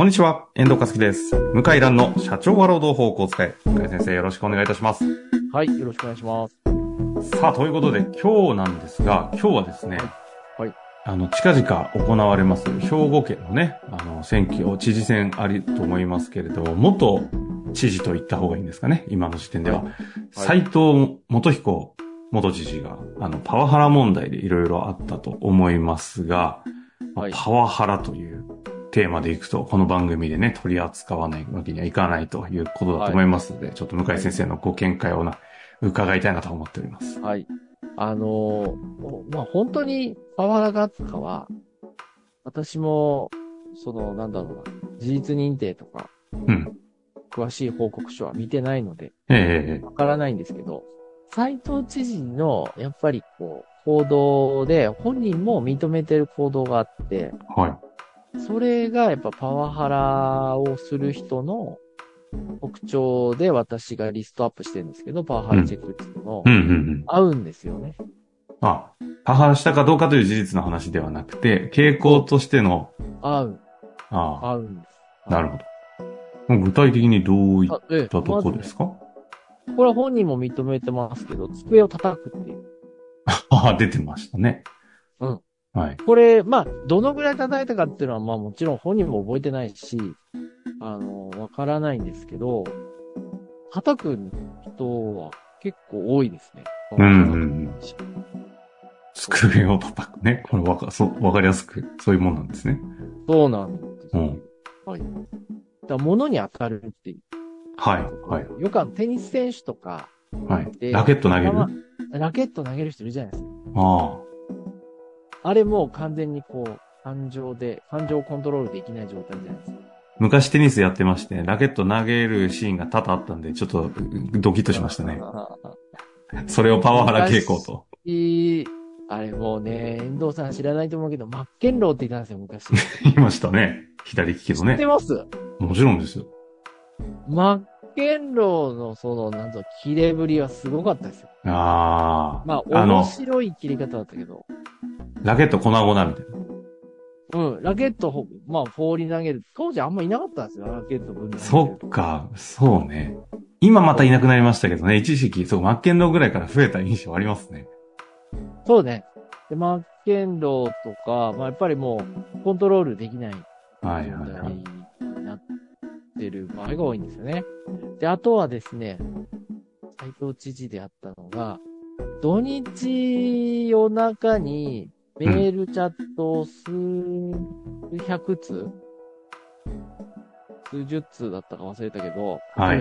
こんにちは、遠藤和樹です。向井蘭の社長は労働法を使え。向井先生、よろしくお願いいたします。 はい、よろしくお願いします。 さあ、ということで、今日なんですが、今日はですね、 はい。 近々行われます、兵庫県のね、選挙、知事選ありと思いますけれど、元知事と言った方がいいんですかね、今の時点では。斉藤元彦元知事が、パワハラ問題でいろいろあったと思いますが、パワハラというテーマでいくと、この番組でね、取り扱わないわけにはいかないということだと思いますので、ちょっと向井先生のご見解を伺いたいなと思っております。 はい。本当にパワハラがあったかは、私も、事実認定とか、詳しい報告書は見てないので、わからないんですけど、斉藤知事の、やっぱり行動で、本人も認めてる行動があって、それがやっぱパワハラをする人の特徴で私がリストアップしてるんですけど、パワハラチェックリストの、合うんですよね。 パワハラしたかどうかという事実の話ではなくて、傾向としての。 合うんです。 なるほど。具体的にどういったとこですか？ これは本人も認めてますけど、机を叩くっていう。 出てましたね。 これ、どのぐらい叩いたかっていうのは、もちろん本人も覚えてないし、わからないんですけど、叩く人は結構多いですね。 机を叩くね。これわかりやすく、そういうもんなんですね。 そうなんです。はい。だ物に当たるっていう。よくテニス選手とか。 ラケット投げる？ ラケット投げる人いるじゃないですか。あれもう完全に感情をコントロールできない状態じゃないですか。 昔テニスやってまして、ラケット投げるシーンが多々あったんで、ちょっとドキッとしましたね。それをパワハラ傾向と。 あれもうね、遠藤さん知らないと思うけど、マッケンローって言ったんですよ、昔。 言いましたね。左利きのね。 知ってます？ もちろんですよ。 マッケンローの切れぶりはすごかったですよ。面白い切り方だったけど。 ラケット粉々みたいな。 ラケット、放り投げる。当時あんまいなかったんですよ、ラケット分。 そっか、そうね。今またいなくなりましたけどね、一時期、マッケンローぐらいから増えた印象ありますね。 そうね。で、マッケンローとか、やっぱりもう、コントロールできない状態になってる場合が多いんですよね。で、あとはですね、斉藤知事であったのが、土日夜中にメールチャットを数百通、数十通だったか忘れたけど、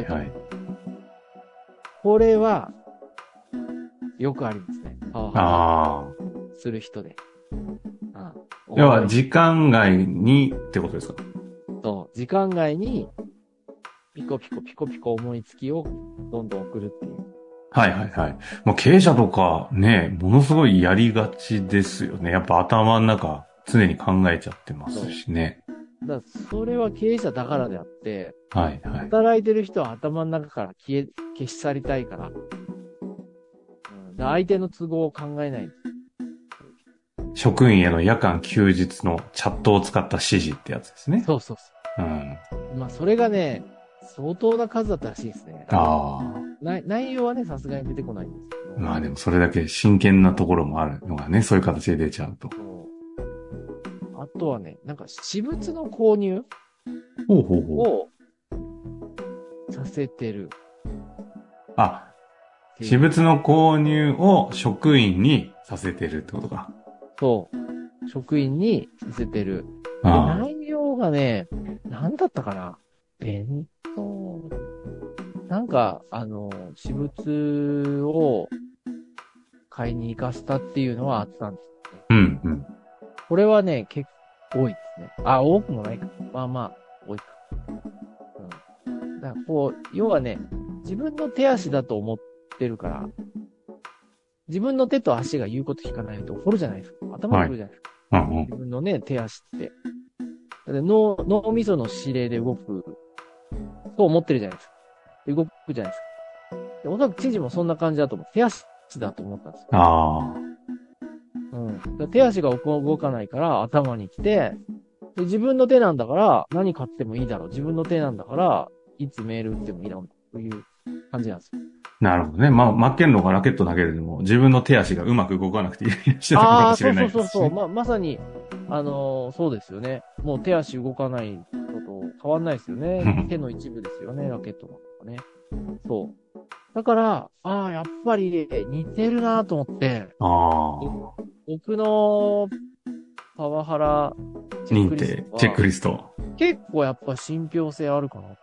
これは、よくありますね。パワハラする人で。 要は、時間外にってことですか？ そう、時間外に、ピコピコ思いつきをどんどん送るっていう。 もう経営者とかね、ものすごいやりがちですよね。やっぱ頭の中常に考えちゃってますしね。 それは経営者だからであって、 働いてる人は頭の中から消し去りたいから、相手の都合を考えない。 職員への夜間休日のチャットを使った指示ってやつですね。 そう。それがね、相当な数だったらしいですね。内容はね、さすがに出てこないんですけど。 でもそれだけ真剣なところもあるのがね、そういう形で出ちゃうと。 あとはね、私物の購入をさせてる。 私物の購入を職員にさせてるってことか。 そう。職員にさせてる。内容がね、何だったかな？弁当。私物を買いに行かせたっていうのはあったんですね。これはね、結構多いですね。多くもないか。多いか。要はね、自分の手足だと思ってるから、自分の手と足が言うこと聞かないと怒るじゃないですか。頭にくるじゃないですか。自分のね、手足って。脳みその指令で動く、そう思ってるじゃないですか。動くじゃないですか。おそらく知事もそんな感じだと思う。手足だと思ったんですよ。手足が動かないから頭に来て、 で自分の手なんだから、何買ってもいいだろう。自分の手なんだから、いつメール打ってもいいだろう。という感じなんですよ。 なるほどね。まあ、マッケンローがラケット投げるでも、自分の手足がうまく動かなくていらしてたのかもしれないですし、ね。 そう。まさに、そうですよね。もう手足動かないのと変わんないですよね。手の一部ですよね、ラケットとかね。そう。だから、やっぱり似てるなと思って、僕のパワハラ認定チェックリスト。 結構やっぱ信憑性あるかなって、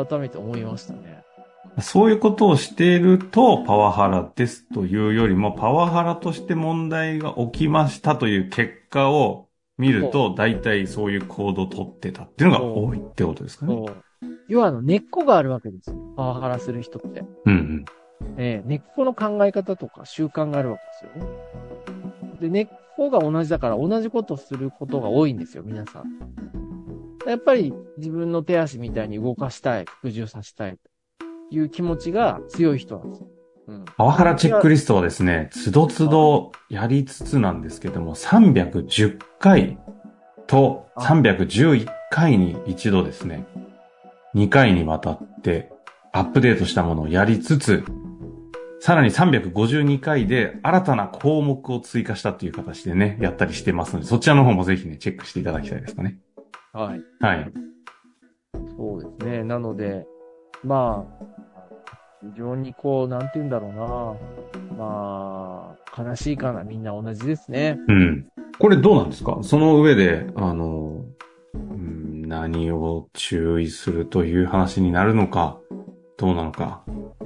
改めて思いましたね。 そういうことをしているとパワハラですというよりも、パワハラとして問題が起きましたという結果を見ると、大体そういう行動を取ってたっていうのが多いってことですかね。 要は根っこがあるわけですよ。パワハラする人って。 うん根っこの考え方とか習慣があるわけですよね。で、根っこが同じだから同じことをすることが多いんですよ、皆さん。やっぱり自分の手足みたいに動かしたい、服従させたいという気持ちが強い人なんですよ。 パワハラチェックリストはですね、つどつどやりつつなんですけども、310回と311回に一度ですね、2回にわたってアップデートしたものをやりつつ、さらに352回で新たな項目を追加したっていう形でね、やったりしてますので、そちらの方もぜひね、チェックしていただきたいですかね。 はい。 はい。 そうですね。なので、まあ、非常になんて言うんだろうな。まあ、悲しいかな。みんな同じですね。 うん。これどうなんですか？その上で、何を注意するという話になるのか、どうなのか。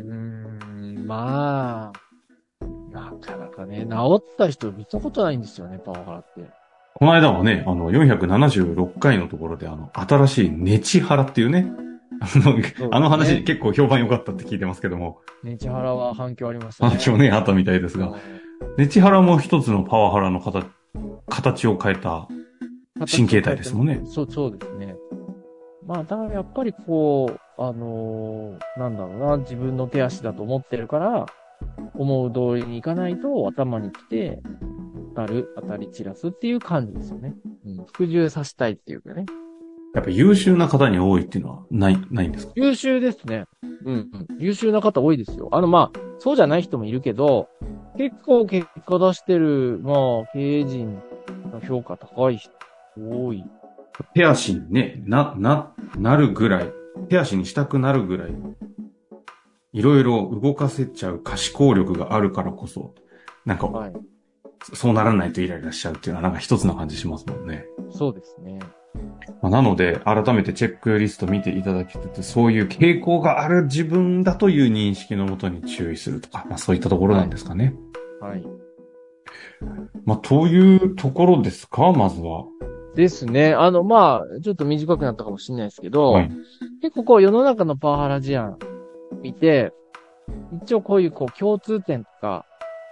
まあ、なかなかね、治った人見たことないんですよね、パワハラって。 この間はね、476回のところで、新しいネチハラっていうね、あの話、結構評判良かったって聞いてますけども。 ネチハラは反響ありましたね。 反響ね、あったみたいですが。ネチハラも一つのパワハラの形を変えた新形態ですもんね。 そうですね。まあ、だからやっぱりなんだろうな、自分の手足だと思ってるから、思う通りにいかないと頭に来て、当たり散らすっていう感じですよね。服従させたいっていうかね。 やっぱ優秀な方に多いっていうのはないんですか？ 優秀ですね。優秀な方多いですよ。まあ、そうじゃない人もいるけど、結構結果出してる、まあ、経営陣の評価高い人多い。 手足にね、なるぐらい、手足にしたくなるぐらい、いろいろ動かせちゃう可視光力があるからこそ、なんか、そうならないとイライラしちゃうっていうのはなんか一つの感じしますもんね。 そうですね。 なので、改めてチェックリスト見ていただきつつ、そういう傾向がある自分だという認識のもとに注意するとか、そういったところなんですかね。 はい。 というところですか、まずは。 ですね。まあ、ちょっと短くなったかもしれないですけど、結構世の中のパワハラ事案見て、一応こういう共通点とか、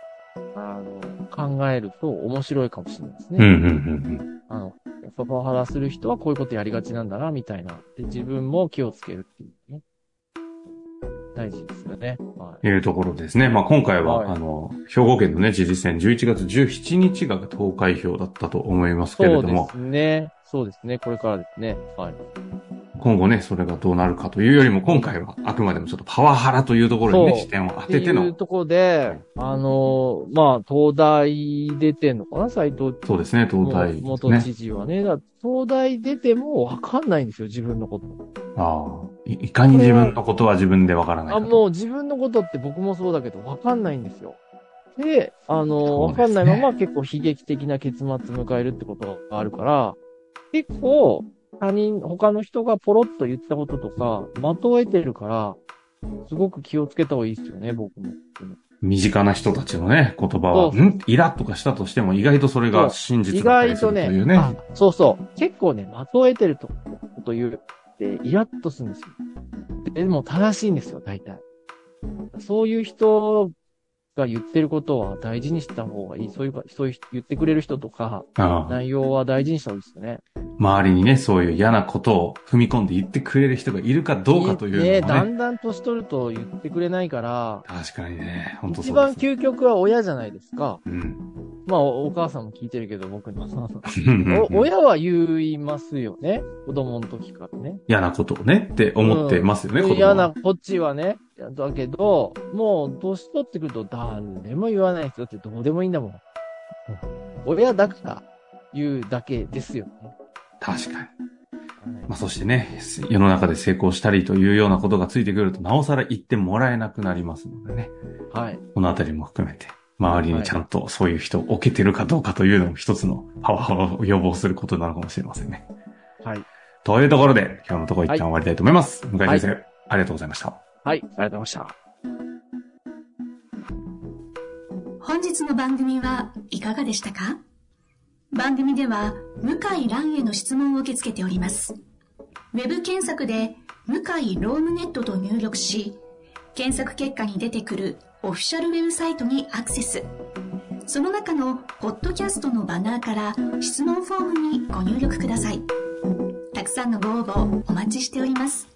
考えると面白いかもしれないですね。やっぱパワハラする人はこういうことやりがちなんだな、みたいな。で、自分も気をつけるっていうね。大事ですよね。 いうところですね。今回は、兵庫県のね、知事選11月17日が投開票だったと思いますけれども。 そうですね。これからですね。はい。 今後ね、それがどうなるかというよりも、今回はあくまでもちょっとパワハラというところにね、視点を当てての。 というところで、まあ、東大出てんのかな、斉藤。 そうですね、東大、 元知事はね。東大出てもわかんないんですよ、自分のこと。 いかに自分のことは自分でわからないかと。 もう自分のことって僕もそうだけど、わかんないんですよ。で、わかんないまま結構悲劇的な結末迎えるってことがあるから、結構、他の人がポロッと言ったこととか、的を得てるから、すごく気をつけた方がいいですよね、僕も。 身近な人たちのね、言葉は、イラッとかしたとしても、意外とそれが真実だったりするというね。 結構ね、的を得てること言うって、イラッとするんですよ。でも正しいんですよ、大体。そういう人が言ってることは大事にした方がいい。そういう言ってくれる人とか、内容は大事にした方がいいですよね。 周りにね、そういう嫌なことを踏み込んで言ってくれる人がいるかどうかというのもね。 だんだん年取ると言ってくれないから。 確かにね、本当そうです。 一番究極は親じゃないですか。 うん。 まあ、お母さんも聞いてるけど、僕の。親は言いますよね。子供の時からね。 嫌なことをねって思ってますよね、子供は。 嫌な、こっちはね。だけど、もう、年取ってくると誰も言わない人ってどうでもいいんだもん。親だから言うだけですよね。 確かに。まあ、そしてね、世の中で成功したりというようなことがついてくると、なおさら言ってもらえなくなりますのでね。 はい。 このあたりも含めて、周りにちゃんとそういう人を置けてるかどうかというのも一つのパワハラを予防することなのかもしれませんね。 はい。 というところで、今日のところ一旦終わりたいと思います。向井先生、ありがとうございました。 はい、ありがとうございました。 本日の番組はいかがでしたか？番組では向井蘭への質問を受け付けております。ウェブ検索で向井ロームネットと入力し、検索結果に出てくるオフィシャルウェブサイトにアクセス。その中のポッドキャストのバナーから質問フォームにご入力ください。たくさんのご応募お待ちしております。